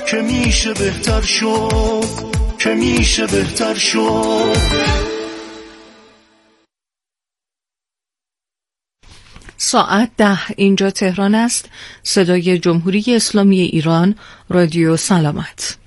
که میشه بهتر شد، که میشه بهتر شد. ساعت 10 اینجا تهران است. صدای جمهوری اسلامی ایران، رادیو سلامت.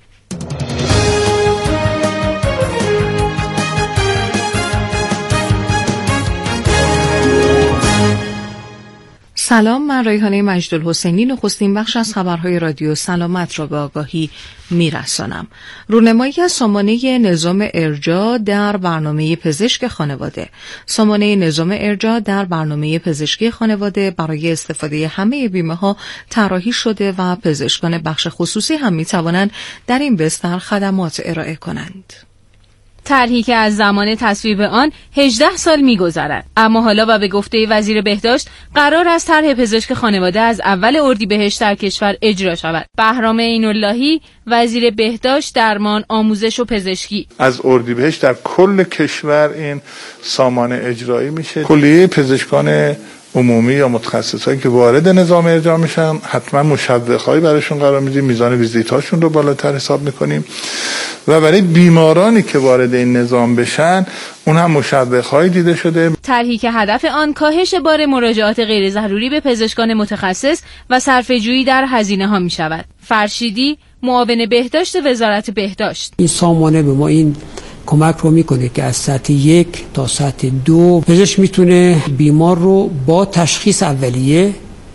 سلام، من ریحانه مجدالحسینی نخستین بخش از خبرهای رادیو سلامت را به آگاهی میرسانم. رونمایی از سامانه نظام ارجاع در برنامه پزشک خانواده. سامانه نظام ارجاع در برنامه پزشکی خانواده برای استفاده همه بیمه‌ها طراحی شده و پزشکان بخش خصوصی هم می‌توانند در این بستر خدمات ارائه کنند. طرحی که از زمان تصویب آن 18 سال می‌گذرد، اما حالا و به گفته وزیر بهداشت قرار است طرح پزشک خانواده از اول اردیبهشت در کشور اجرا شود. بهرام عین‌اللهی، وزیر بهداشت، درمان، آموزش و پزشکی: از اردیبهشت در کل کشور این سامانه اجرایی میشه. کلیه پزشکان عمومی یا متخصصایی که وارد نظام ارجاع میشن حتما مشوق‌هایی براشون قرار میدیم، میزان ویزیتاشون رو بالاتر حساب میکنیم و برای بیمارانی که وارد این نظام بشن اون هم مشوق‌هایی دیده شده. طرحی که هدف آن کاهش بار مراجعات غیر ضروری به پزشکان متخصص و صرفه‌جویی در هزینه‌ها میشود. فرشیدی، معاون بهداشت وزارت بهداشت: این سامانه به ما این کمک رو میکنه که از سطح 1 تا سطح 2 پزشک میتونه بیمار رو با تشخیص اولیه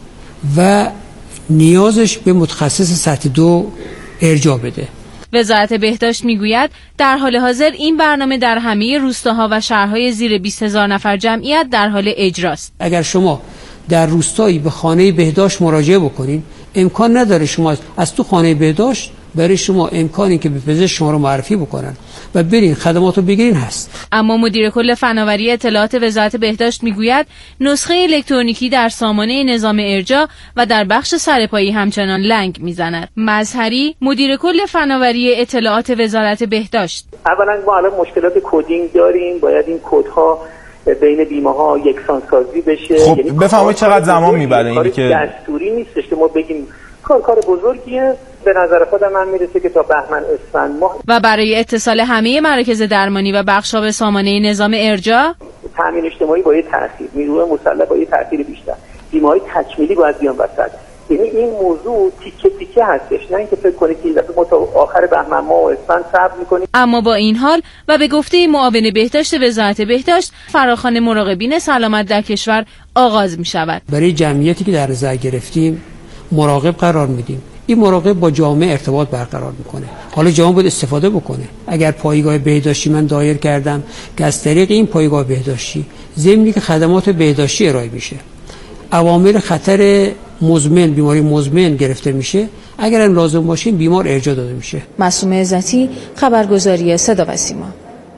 و نیازش به متخصص سطح 2 ارجاع بده. وزارت بهداشت میگوید در حال حاضر این برنامه در همه روستاها و شهرهای زیر 20,000 نفر جمعیت در حال اجراست. اگر شما در روستایی به خانه بهداشت مراجعه بکنین، امکان نداره شما از تو خانه بهداشت برای شما امکانی که به پزشک شما رو معرفی بکنن و برین خدمات رو بگیرین هست. اما مدیر کل فناوری اطلاعات وزارت بهداشت میگوید نسخه الکترونیکی در سامانه نظام ارجاع و در بخش سرپایی همچنان لنگ میزند. مظهری، مدیر کل فناوری اطلاعات وزارت بهداشت: اولا ما الان مشکلات کدینگ داریم، باید این کدها بین بیمه‌ها یکسان سازی بشه. خب یعنی بفهمید چقدر زمان میبره اینی که دستوری نیستش که ما بگیم کار بزرگیه. به نظر خودم من میرسه که تا بهمن اسفند ماه. و برای اتصال همه مراکز درمانی و بخش‌ها به سامانه نظام ارجاع، تامین اجتماعی با یه تأثیر، نیروی مسلح با یه تأثیر بیشتر، بیمه‌های تکمیلی باید بیان وسط. یعنی این موضوع تیکه تیکه هستش، نه اینکه فکر کنید که ما تا آخر بهمن ماه و اسفند صبر می‌کنیم. اما با این حال و به گفته معاون بهداشت وزارت بهداشت، فراخوان مراقبین سلامت در کشور آغاز می‌شود. برای جمعیتی که در نظر گرفتیم مراقب قرار میدیم. این مراقب با جامعه ارتباط برقرار میکنه. حالا جامعه باید استفاده بکنه. اگر پایگاه بهداشتی من دایر کردم که از طریق این پایگاه بهداشتی ضمنی که خدمات بهداشتی ارائه میشه، عوامل خطر مزمن، بیماری مزمن گرفته میشه، اگر هم لازم باشه بیمار ارجاع داده میشه. معصومه عزتی، خبرگزاری صدا و سیما.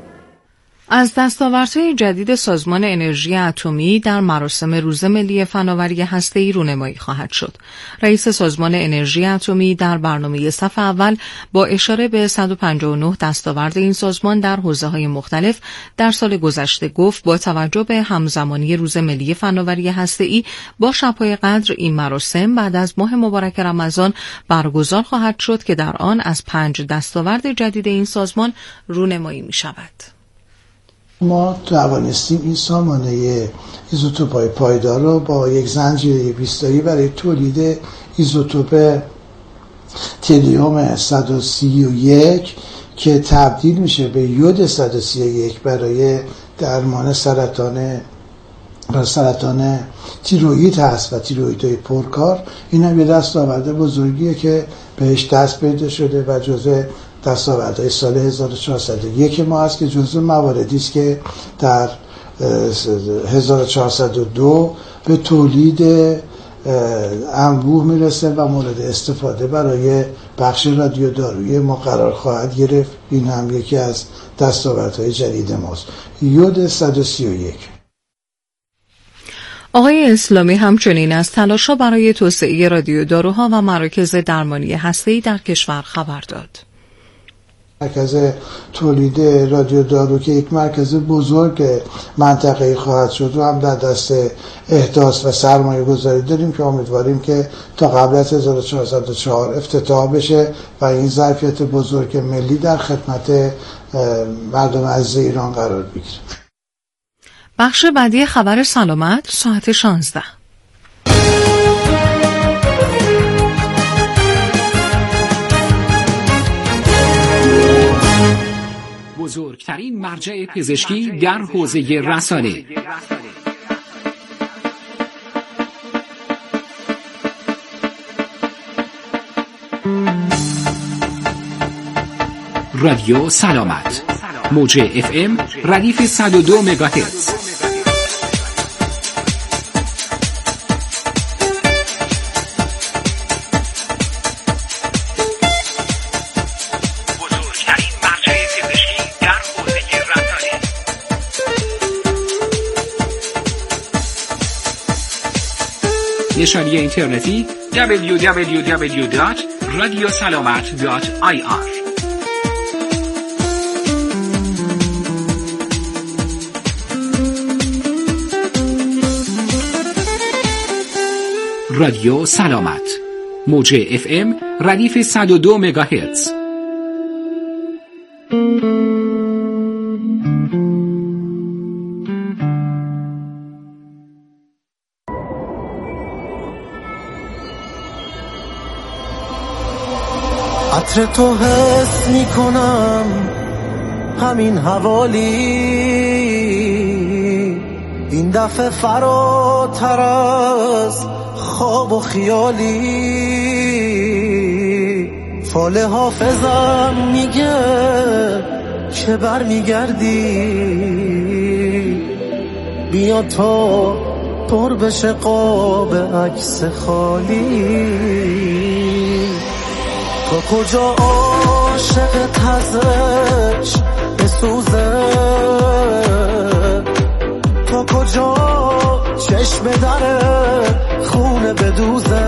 از دستاوردهای جدید سازمان انرژی اتمی در مراسم روز ملی فناوری هسته‌ای رونمایی خواهد شد. رئیس سازمان انرژی اتمی در برنامه صف اول با اشاره به 159 دستاورد این سازمان در حوزه‌های مختلف در سال گذشته گفت با توجه به همزمانی روز ملی فناوری هسته‌ای با شب‌های قدر این مراسم بعد از ماه مبارک رمضان برگزار خواهد شد که در آن از 5 دستاورد جدید این سازمان رونمایی می‌شود. ما توانستیم این سامانه ایزوتوپ‌های پایدار رو با یک زنجیره بیستایی برای تولید ایزوتوپ تریوم 131 که تبدیل میشه به یود 131 برای درمان سرطان تیروئید هست و تیروئیدهای پرکار. این هم یه دستاورد بزرگیه که بهش دست پیدا شده و جزء دستاوردهای سال 1401 ما هست که جزء مواردی است که در 1402 به تولید انبوه میرسه و مورد استفاده برای بخش رادیودارویی ما قرار خواهد گرفت. این هم یکی از دستاوردهای جدید ماست، یود 131. آقای اسلامی همچنین از تلاش‌ها برای توسعه رادیوداروها و مراکز درمانی هسته‌ای در کشور خبر داد. مرکز تولید رادیو دارو که یک مرکز بزرگ منطقه‌ای خواهد شد و هم در دست احداث و سرمایه گذاری داریم که امیدواریم که تا قبل از 1404 افتتاح بشه و این ظرفیت بزرگ ملی در خدمت مردم عزیز ایران قرار بگیره. بخش بعدی خبر سلامت ساعت 16. بزرگترین مرجع پزشکی در حوزه رسانه. رادیو سلامت، موج FM ردیف 102 مگاهرتز. نشانی اینترنتی www.radiosalamat.ir. رادیو سلامت، موج FM ردیف 102 مگاهرتز. عطر تو حس میکنم همین حوالی، این دفعه فراتر از خواب و خیالی. فال حافظم میگه که بر میگردی، بیا تا پر بشه قاب عکس خالی. تا کجا عاشق تزش بسوزه، تا کجا چشم دره خونه بدوزه.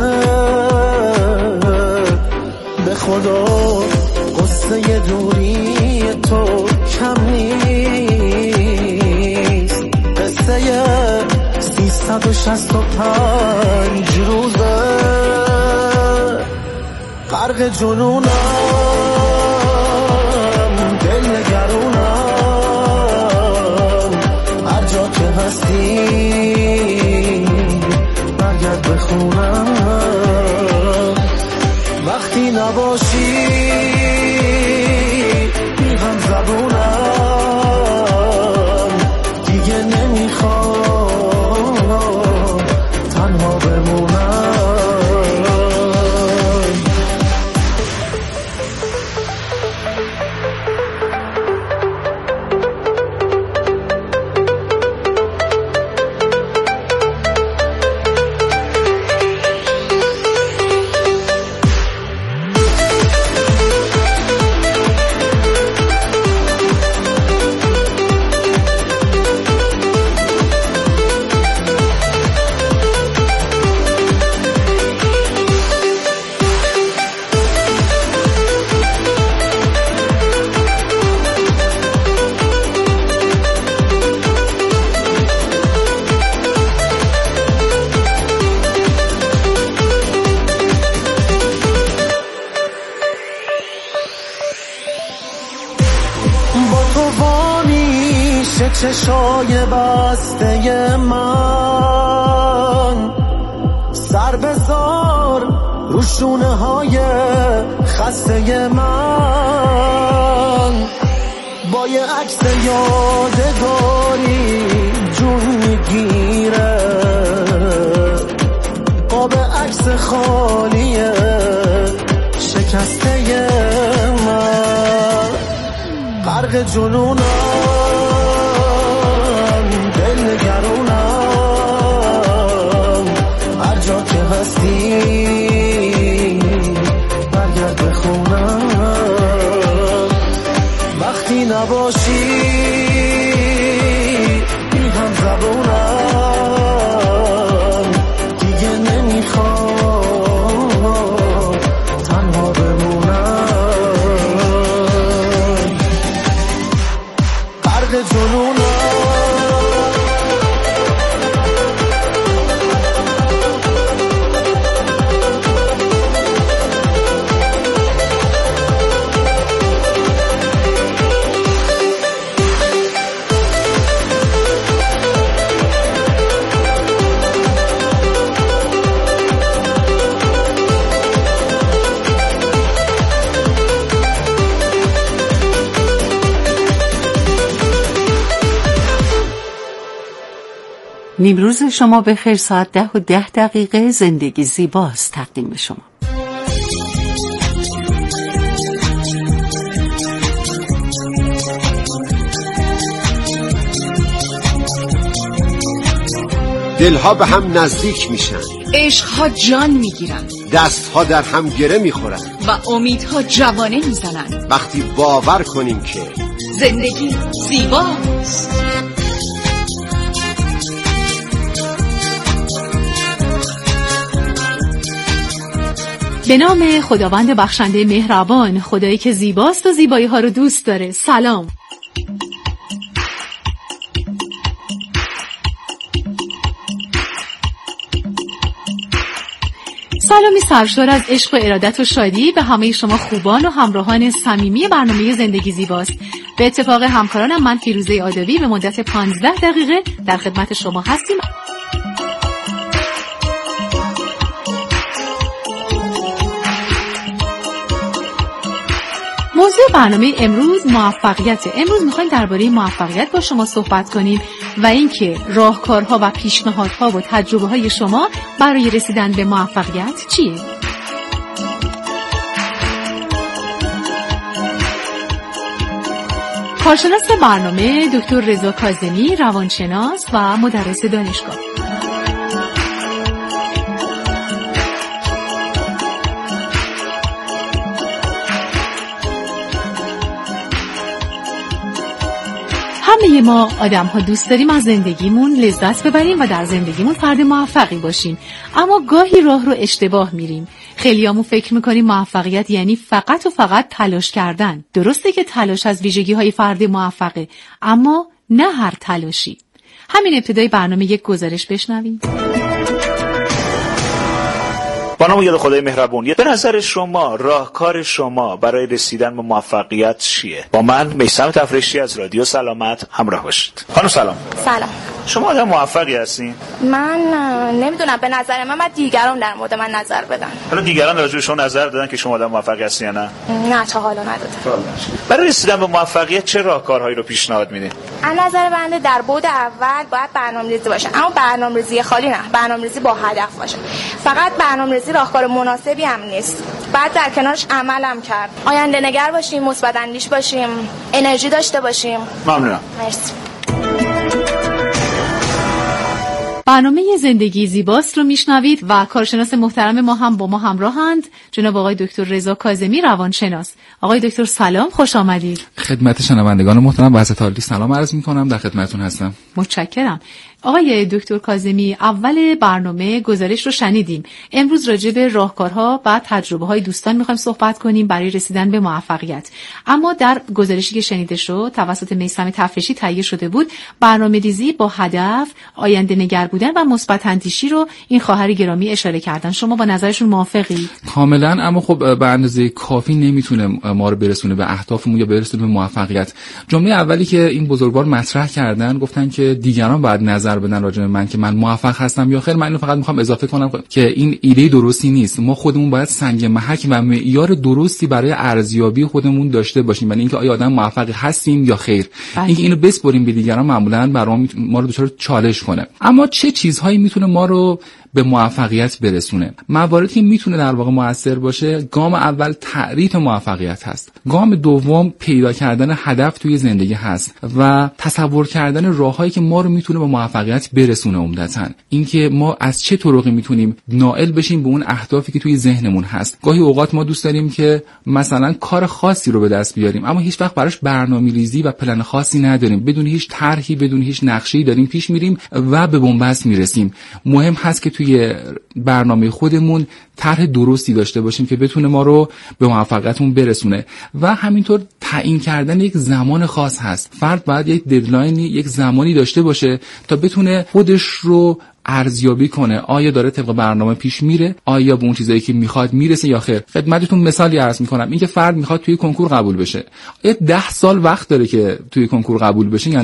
به خدا قصه دوری تو کم نیست، قصه 365 روزه. غرق جنونم، دل نگرونم، هر جا که هستی برگرد به خونم. وقتی نباشی بی هم زبونم، دیگه نمیخوام تنها بمونم. چشای بسته من، سر بذار رو شونه های خسته من. با یه عکس یادگاری جون میگیره، قاب عکس خالیه شکسته من. غرق جنونم، نگرونم، هر جا که هستی برگرد به خونم. وقتی نباشی بی هم زبونم، دیگه نمیخوام تنها بمونم. نیمروز شما به خیر. ساعت 10:10 زندگی زیباست تقدیم به شما. دلها به هم نزدیک میشن، عشقها جان میگیرن، دستها در هم گره میخورن و امیدها جوانه میزنن. وقتی باور کنیم که زندگی زیباست. به نام خداوند بخشنده مهربان، خدایی که زیباست و زیبایی ها رو دوست داره. سلام. سلامی سرشار از عشق و ارادت و شادی به همه شما خوبان و همراهان صمیمی برنامه زندگی زیباست. به اتفاق همکارانم من فیروزه عادوی به مدت 15 دقیقه در خدمت شما هستیم. موضوع برنامه امروز موفقیت. امروز میخوایم درباره موفقیت با شما صحبت کنیم و اینکه راهکارها و پیشنهادها و تجربه‌های شما برای رسیدن به موفقیت چیه؟ کارشناس برنامه دکتر رضا کاظمی، روانشناس و مدرس دانشگاه. همه ما آدم ها دوست داریم از زندگیمون لذت ببریم و در زندگیمون فرد موفقی باشیم، اما گاهی راه رو اشتباه میریم. خیلیامون فکر میکنیم موفقیت یعنی فقط و فقط تلاش کردن. درسته که تلاش از ویژگی های فرد موفقه، اما نه هر تلاشی. همین ابتدای برنامه یک گزارش بشنویم. با نام یاد خدای مهربون، به نظر شما راهکار شما برای رسیدن به موفقیت چیه؟ با من میثم تفرشی از رادیو سلامت همراه باشید. خانم سلام. سلام. شما آدم موفقی هستین؟ من نمیدونم، به نظر من دیگران در مورد من نظر بدن. حالا دیگران راجع به شما نظر دادن که شما آدم موفقی هستین یا نه؟ نه، تا حالا ندادن. برای رسیدن به موفقیت چه راهکارهایی رو پیشنهاد میدین؟ از نظر بنده در بعد اول باید برنامه‌ریزی باشه، اما برنامه‌ریزی خالی نه، برنامه‌ریزی با هدف باشه. فقط برنامه‌ریزی راهکار مناسبی هم نیست، بعد در کنارش عمل هم کرد. آینده نگر باشیم، مثبت اندیش باشیم، انرژی داشته باشیم. ممنونم. مرسی. برنامه زندگی زیباست رو میشنوید و کارشناس محترم ما هم با ما همراهند، جناب آقای دکتر رضا کاظمی، روانشناس. آقای دکتر سلام، خوش آمدید. خدمت شنوندگان محترم و حضرت عالی سلام عرض می‌کنم، در خدمتتون هستم. متشکرم. آقای دکتر کاظمی، اول برنامه گزارش رو شنیدیم. امروز راجع به راهکارها و تجربه‌های دوستان می‌خوایم صحبت کنیم برای رسیدن به موفقیت. اما در گزارشی که شنیده شد توسط میثم تفرشی تهیه شده بود، برنامه‌ریزی با هدف، آینده نگر بودن و مثبت اندیشی رو این خواهر گرامی اشاره کردن. شما با نظرشون موافقید؟ کاملا. اما خب به اندازه کافی نمیتونه ما رو برسونه به اهدافمون یا برسونه به موفقیت. جمله اولی که این بزرگوار مطرح کردن، گفتن که دیگران باید نظر بدن راجع به من که من موفق هستم یا خیر. من اینو فقط میخوام اضافه کنم که این ایده درستی نیست. ما خودمون باید سنگ محک و معیار درستی برای ارزیابی خودمون داشته باشیم، یعنی اینکه آیا آدم موفق هستیم یا خیر. اینکه اینو بسپریم به دیگران معمولاً برام ما رو دچار چالش کنه. اما چه چیزهایی میتونه ما رو به موفقیت برسونه؟ مواردی که میتونه در واقع موثر باشه، گام اول تعریف موفقیت هست، گام دوم پیدا کردن هدف توی زندگی هست و تصور کردن راههایی که ما رو میتونه به موفقیت برسونه. عمدتاً اینکه ما از چه طرقی میتونیم نائل بشیم به اون اهدافی که توی ذهنمون هست. گاهی اوقات ما دوست داریم که مثلا کار خاصی رو به دست بیاریم، اما هیچ وقت براش برنامه‌ریزی و پلن خاصی نداریم، بدون هیچ طرحی، بدون هیچ نقشه‌ای داریم پیش میریم و به بنبست میرسیم. مهم هست که توی برنامه خودمون طرح درستی داشته باشیم که بتونه ما رو به موفقیتمون برسونه. و همینطور تعیین کردن یک زمان خاص هست. فرد باید یک ددلاینی، یک زمانی داشته باشه تا بتونه خودش رو ارزیابی کنه، آیا داره طبق برنامه پیش میره، آیا به اون چیزایی که میخواد میرسه یا خیر. خدمتتون مثالی عرض میکنم، اینکه فرد میخواد توی کنکور قبول بشه، 10 سال وقت داره که توی کنکور قبول بشه یا نه؟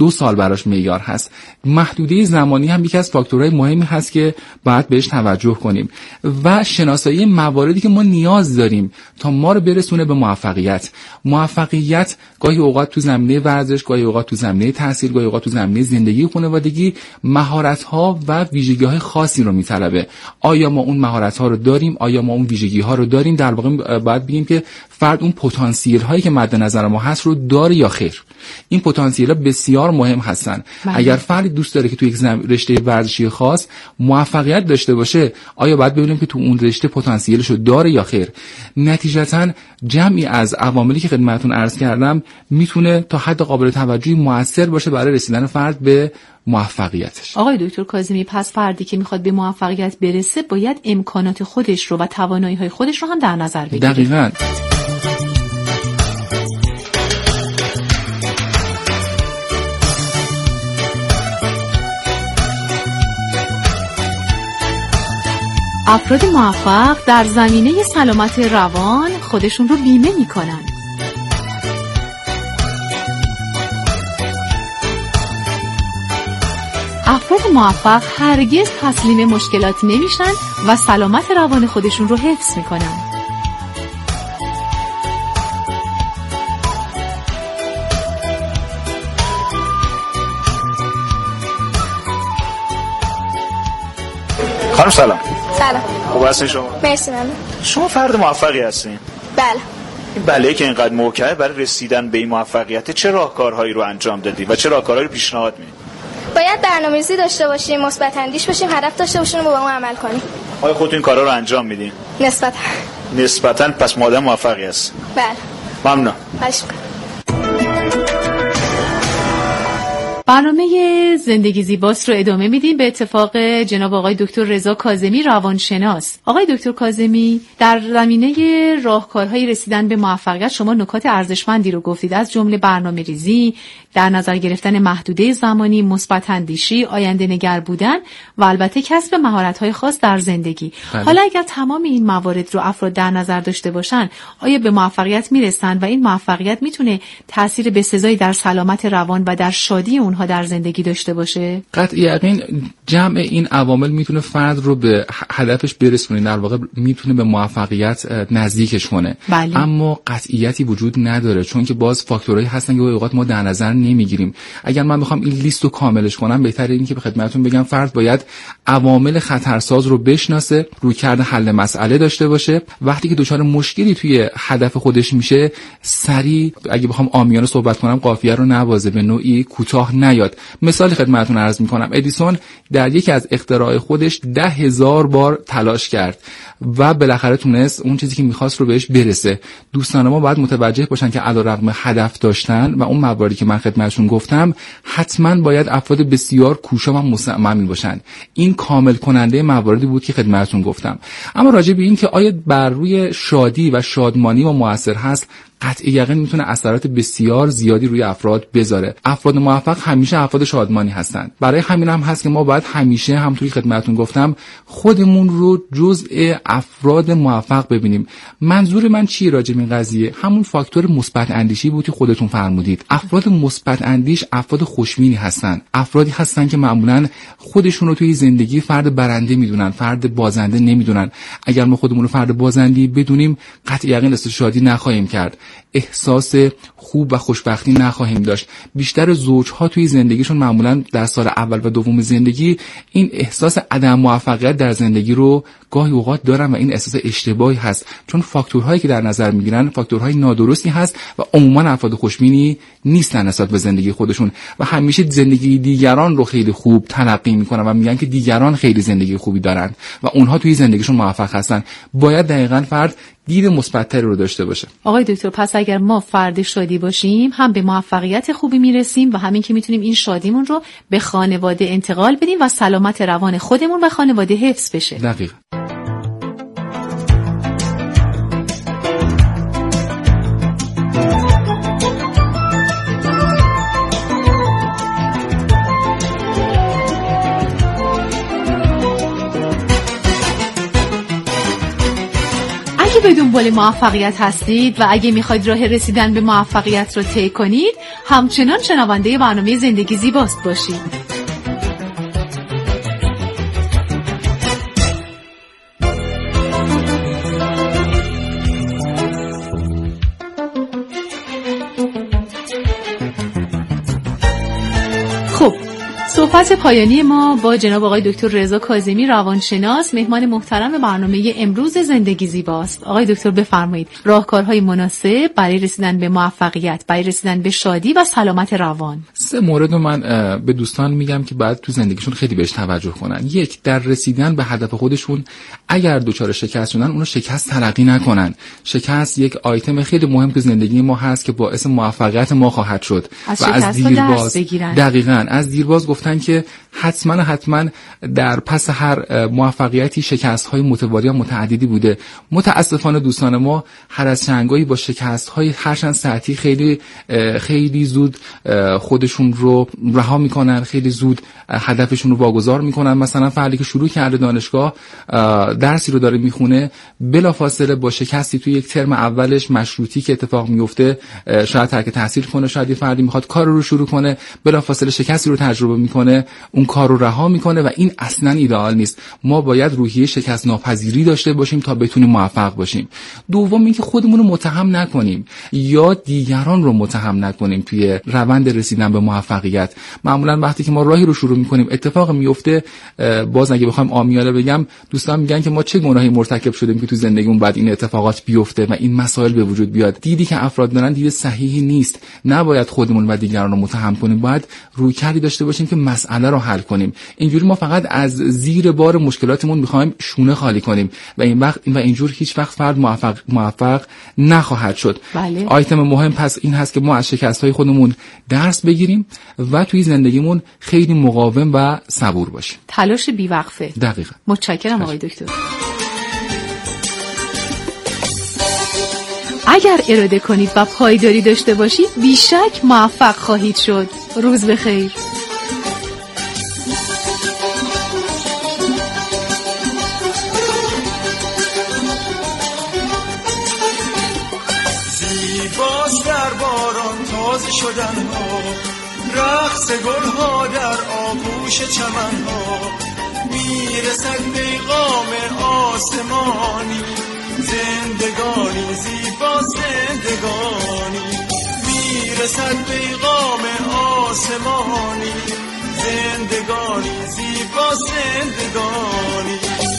2 سال براش معیار هست. محدوده زمانی هم یکی از فاکتورهای مهمی هست که باید بهش توجه کنیم و شناسایی مواردی که ما نیاز داریم تا ما رو برسونه به موفقیت. موفقیت گاهی اوقات تو زمینه ورزش، گاهی اوقات تو زمینه تحصیل، گاهی اوقات تو زمینه زندگی خانوادگی مهارت‌ها و ویژگی‌های خاصی رو می‌طلبه. آیا ما اون مهارت‌ها رو داریم؟ آیا ما اون ویژگی‌ها رو داریم؟ در واقع باید بگیم که فرد اون پتانسیل‌هایی که مد نظر ما هست رو داره یا خیر. این پتانسیل‌ها بسیار مهم هستن. اگر فردی دوست داره که تو یک رشته ورزشی خاص موفقیت داشته باشه، آیا باید ببینیم که تو اون رشته پتانسیلش رو داره یا خیر؟ نتیجتاً جمعی از عواملی که خدمتتون عرض کردم میتونه تا حد قابل توجهی موثر باشه برای رسیدن فرد به موفقیتش. آقای دکتر کاظمی، پس فردی که میخواد به موفقیت برسه باید امکانات خودش رو و توانایی‌های خودش رو هم در نظر بگیره. دقیقاً. افراد موفق در زمینه سلامت روان خودشون رو بیمه میکنن. افراد موفق هرگز تسلیم مشکلات نمیشن و سلامت روان خودشون رو حفظ میکنن. خانم سلام. سلام. خوب هستین شما؟ مرسی ممنون. شما فرد موفقی هستین؟ بله. این بله که اینقدر موقعه برای رسیدن به این موفقیت چه راهکارهایی رو انجام دادی و چه راهکارهایی رو پیشنهاد میدی؟ باید برنامه‌ریزی داشته باشیم، مثبت اندیش باشیم، هدف داشته باشیم و با اون عمل کنیم. آیا خودتون این کارا رو انجام میدین؟ نسبتاً پس ما آدم موفقی هست. بله. ممنون. برنامه زندگی زیباست رو ادامه میدیم به اتفاق جناب آقای دکتر رضا کاظمی روانشناس. آقای دکتر کاظمی، در زمینه راهکارهای رسیدن به موفقیت شما نکات ارزشمندی رو گفتید، از جمله برنامه‌ریزی، در نظر گرفتن محدوده زمانی، مثبت اندیشی، آینده نگر بودن و البته کسب مهارت‌های خاص در زندگی. حالا اگر تمام این موارد رو افراد در نظر داشته باشن، آیا به موفقیت میرسن و این موفقیت میتونه تأثیر بسزایی در سلامت روان و در شادی اونها در زندگی داشته باشه؟ قطع یقین جمع این عوامل میتونه فرد رو به هدفش برسونه، در واقع میتونه به موفقیت نزدیکش کنه. اما قطعیتی وجود نداره، چون که باز فاکتورهایی هستن که اوقات ما در نظر نمیگیریم. اگر من بخوام این لیست رو کاملش کنم، بهتره این که به خدمتتون بگم فرد باید عوامل خطرساز رو بشناسه، رویکرد حل مسئله داشته باشه. وقتی که دچار مشکلی توی هدف خودش میشه، سریع اگه بخوام عامیانه صحبت کنم قافیه رو نوازه، به نوعی کوتاه نیاد. مثال خدمتتون عرض میکنم، ادیسون در یکی از اختراع خودش 10,000 بار تلاش کرد و بالاخره تونست اون چیزی که میخواست رو بهش برسه. دوستان ما باید متوجه باشن که علیرغم هدف داشتن و اون مواردی که من خدمتتون گفتم، حتما باید افراد بسیار کوشا و مصمم باشن. این کامل کننده مواردی بود که خدمتتون گفتم. اما راجع به این که آیا بر روی شادی و شادمانی ما مؤثر هست، قطع یقین میتونه اثرات بسیار زیادی روی افراد بذاره. افراد موفق همیشه افراد شادمانی هستند. برای همین هم هست که ما باید همیشه، همونطوری که خدمتتون گفتم، خودمون رو جزء افراد موفق ببینیم. منظور من چی راجع به این قضیه؟ همون فاکتور مثبت اندیشی بود که خودتون فرمودید. افراد مثبت اندیش افراد خوشبینی هستن. افرادی هستن که معمولاً خودشون رو توی زندگی فرد برنده میدونن، فرد بازنده نمیدونن. اگر ما خودمون رو فرد بازنده بدونیم، قطع یقین احساس شادی نخواهیم کرد. احساس خوب و خوشبختی نخواهیم داشت. بیشتر زوجها توی زندگیشون معمولاً در سال اول و دوم زندگی این احساس عدم موفقیت در زندگی رو گاهی اوقات دارن و این احساس اشتباهی هست، چون فاکتورهایی که در نظر میگیرن فاکتورهای نادرستی هست و عموما افراد خوشبینی نیستن نسبت به زندگی خودشون و همیشه زندگی دیگران رو خیلی خوب تلقی میکنن و میگن که دیگران خیلی زندگی خوبی دارن و اونها توی زندگیشون موفق هستن. باید دقیقاً فرد دید مثبت‌تری رو داشته باشه. آقای دکتر، پس اگر ما فرد شادی باشیم، هم به موفقیت خوبی میرسیم و همین که میتونیم این شادیمون رو به خانواده انتقال بدیم و سلامت روان خودمون و خانواده حفظ بشه. دقیقاً. به دنبال موفقیت هستید و اگه میخواید راه رسیدن به موفقیت رو طی کنید، همچنان شنونده برنامه زندگی زیباست باشید. خب، صحبت پایانی ما با جناب آقای دکتر رضا کاظمی روانشناس، مهمان محترم برنامه امروز زندگی زیباست. آقای دکتر بفرمایید راهکارهای مناسب برای رسیدن به موفقیت، برای رسیدن به شادی و سلامت روان. 3 مورد من به دوستان میگم که باید تو زندگیشون خیلی بهش توجه کنن. 1، در رسیدن به هدف خودشون اگر دچار شکست شدن، اونو شکست تلقی نکنن. شکست یک آیتم خیلی مهم تو زندگی ما هست که باعث موفقیت ما خواهد شد و از دیرباز دقیقاً از دیرباز گفتن که حتما در پس هر موفقیتی شکست‌های متوالی و متعددی بوده. متاسفانه دوستان ما هر از چنگایی با شکست‌های هرچند سطحی خیلی زود خودشون رو رها میکنن، خیلی زود هدفشون رو واگذار میکنن. مثلا فردی که شروع کرده دانشگاه، درسی رو داره میخونه، بلافاصله با شکستی توی یک ترم اولش مشروطی که اتفاق میفته شاید ترک تحصیل کنه. شاید یه فردی میخواد کار رو شروع کنه، بلافاصله شکستی رو تجربه میکنه، اون کار رو رها میکنه و این اصلا ایدئال نیست. ما باید روحیه شکست ناپذیری داشته باشیم تا بتونیم موفق باشیم. دوم، اینکه خودمون رو متهم نکنیم یا دیگران رو متهم نکنیم توی روند رسیدن به موفقیت. معمولا وقتی که ما راهی رو شروع میکنیم اتفاق میفته، باز اگه بخوایم عامیانه بگم، دوستان میگن که ما چه گناهی مرتکب شدیم که تو زندگیمون بعد این اتفاقات بیفته و این مسائل به وجود بیاد. دیدی که افراد دارن دید صحیحی نیست. نباید خودمون و دیگران رو متهم کنیم، باید رویکردی داشته باشیم که مسئله رو حل کنیم. اینجوری ما فقط از زیر بار مشکلاتمون میخوایم شونه خالی کنیم و اینجور هیچ وقت فرد موفق نخواهد شد. بله. آیتم مهم پس این هست که ما از شکست‌های خودمون درس بگیریم و توی زندگیمون خیلی مقاوم و صبور باشیم. تلاش بی‌وقفه. دقیقاً. متشکرم آقای دکتر. اگر اراده کنید و پایداری داشته باشید، بیشک موفق خواهید شد. روز بخیر. زیباست در باران تازه شدن ها، رقص گل ها در آغوش چمن ها، میرسد پیغام آسمانی، زندگانی زیبا زندگانی، میرسد پیغام آسمانی، زندگانی زیبا زندگانی.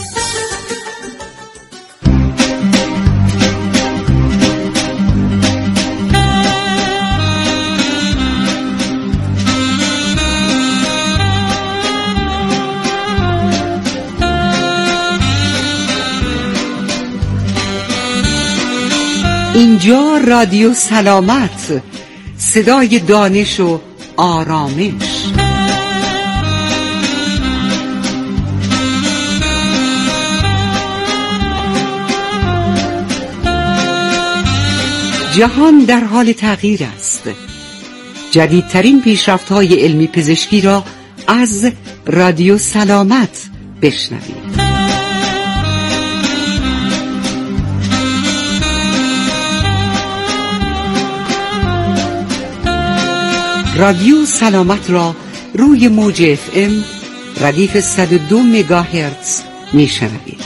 اینجا رادیو سلامت، صدای دانش و آرامش. جهان در حال تغییر است. جدیدترین پیشرفت‌های علمی پزشکی را از رادیو سلامت بشنوید. رادیو سلامت را روی موج FM ردیف 102 مگاهرتز میشنوید.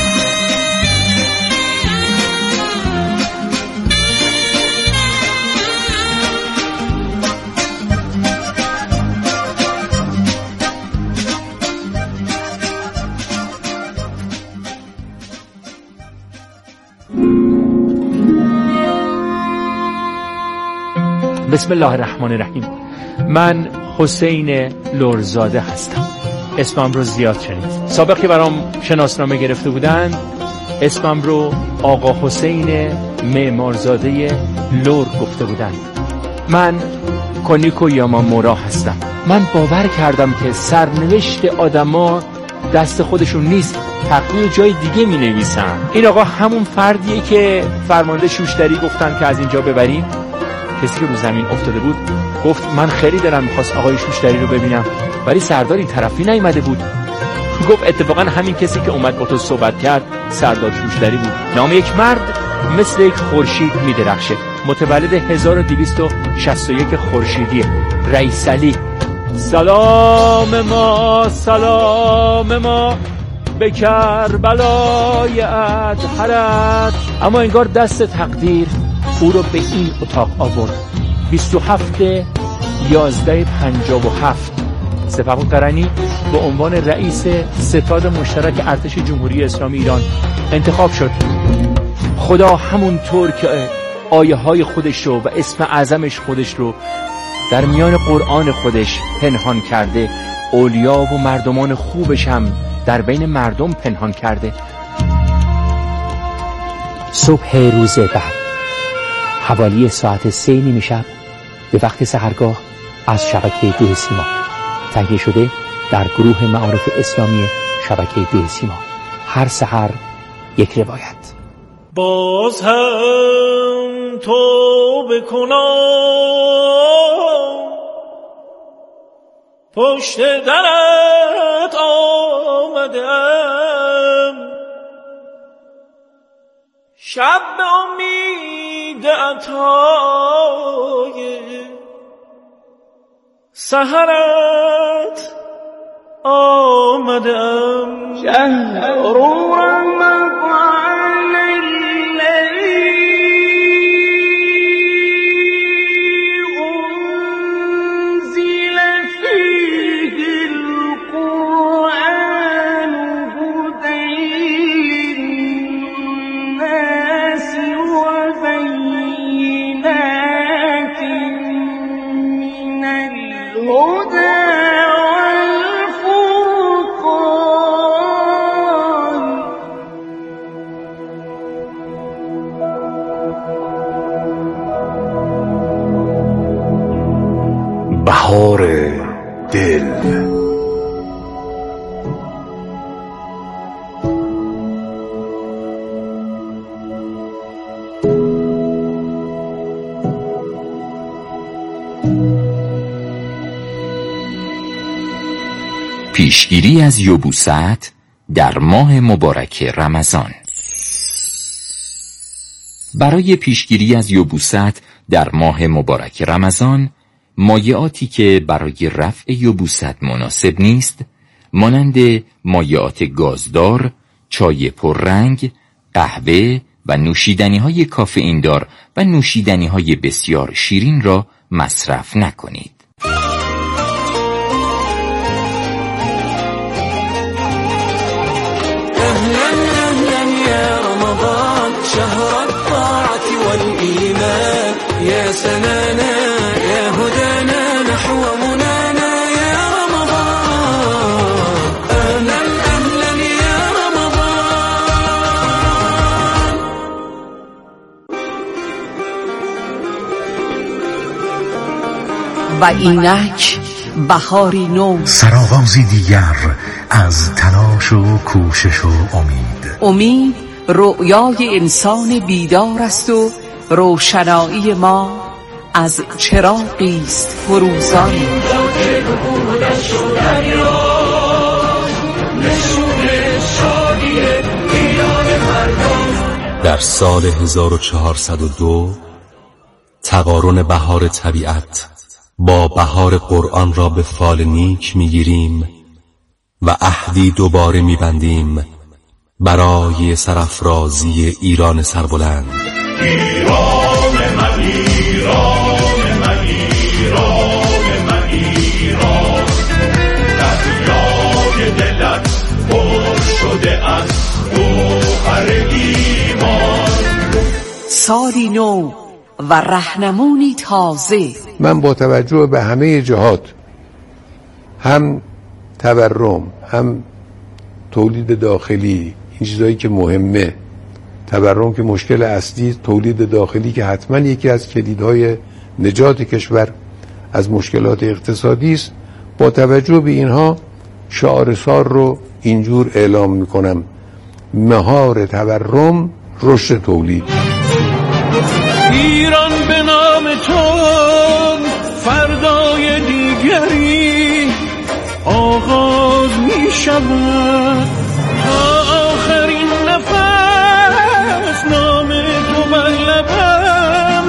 بسم الله الرحمن الرحیم. من حسین لرزاده هستم. اسمم رو زیاد شنید. سابق که برام شناسنامه گرفته بودن اسمم رو آقا حسین معمارزاده لور گفته بودن. من کونیکو یامامورا هستم. من باور کردم که سرنوشت آدما دست خودشون نیست، تقدیر جای دیگه می نویسن. این آقا همون فردیه که فرمانده شوشتری گفتن که از اینجا ببریم. کسی که رو زمین افتاده بود گفت من خیلی دلم می‌خواست آقای شوشتری رو ببینم، ولی سردار این طرفی نیامده بود. گفت اتفاقا همین کسی که اومد با تو صحبت کرد سردار شوشتری بود. نام یک مرد مثل یک خورشید میدرخشه. متولد 1261 خورشیدی، رئیس علی. سلام ما به کربلای ادهرت. اما انگار دست تقدیر او رو به این اتاق آورد. 27/11/57 سپهبد قرنی به عنوان رئیس ستاد مشترک ارتش جمهوری اسلامی ایران انتخاب شد. خدا همونطور که آیه های خودش رو و اسم اعظمش خودش رو در میان قرآن خودش پنهان کرده، اولیا و مردمان خوبش هم در بین مردم پنهان کرده. صبح روز بعد حوالی ساعت 3 نیمه‌شب به وقت سحرگاه از شبکه 2 سیما تهیه شده در گروه معارف اسلامی شبکه 2 سیما. هر سحر یک روایت. باز هم توبه کنم، پشت درت آمدم، شب به امید عطای سحرت آمدم. شهر رمضان الذی انزل فیه القرآن هدی للناس و بینات من الهدی بهار دل. پیشگیری از یبوست در ماه مبارک رمضان. برای پیشگیری از یبوست در ماه مبارک رمضان، مایعاتی که برای رفع یبوست مناسب نیست مانند مایعات گازدار، چای پررنگ، قهوه و نوشیدنی‌های کافئیندار و نوشیدنی‌های بسیار شیرین را مصرف نکنید. شهر الطاعة والإيمان يا سنانا يا هدانا نحو منانا يا رمضان. أهلا أهلا يا رمضان. و اینک بهاری نو، سرآغازی دیگر از تلاش و کوشش و امید. رؤیای انسان بیدار است و روشنایی ما از چراغی است فروزان. در سال 1402 تقارن بهار طبیعت با بهار قرآن را به فال نیک میگیریم و عهدی دوباره میبندیم برای سرافرازی ایران سربلند. ایران من، ایران من، ایران من، ایران. دریای دلت پر شده از گوهر ایمان. سالی نو و رهنمونی تازه. من با توجه به همه جهات، هم تورم، هم تولید داخلی، این چیزایی که مهمه، تورم که مشکل اصلی، تولید داخلی که حتما یکی از کلیدهای نجات کشور از مشکلات اقتصادی است، با توجه به اینها شعار سال رو اینجور اعلام میکنم: مهار تورم، رشد تولید. ایران به نام تو فردای دیگری آغاز می شود شود